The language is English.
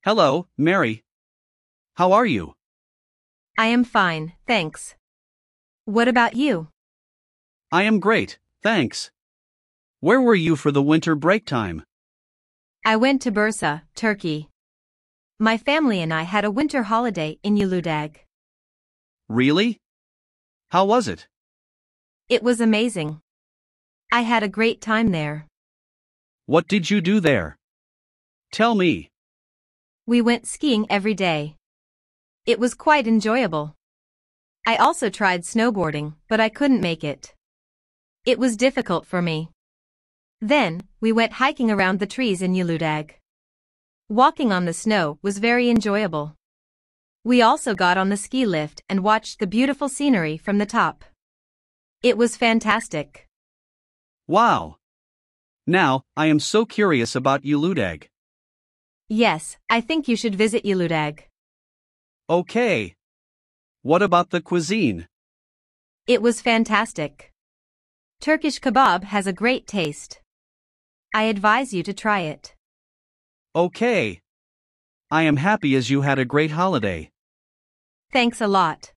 Hello, Mary. How are you? I am fine, thanks. What about you? I am great, thanks. Where were you for the winter break time? I went to Bursa, Turkey. My family and I had a winter holiday in Uludag. Really? How was it? It was amazing. I had a great time there. What did you do there? Tell me. We went skiing every day. It was quite enjoyable. I also tried snowboarding, but I couldn't make it. It was difficult for me. Then, we went hiking around the trees in Uludag. Walking on the snow was very enjoyable. We also got on the ski lift and watched the beautiful scenery from the top. It was fantastic. Wow. Now, I am so curious about Uludag. Yes, I think you should visit Uludag. Okay. What about the cuisine? It was fantastic. Turkish kebab has a great taste. I advise you to try it. Okay. I am happy as you had a great holiday. Thanks a lot.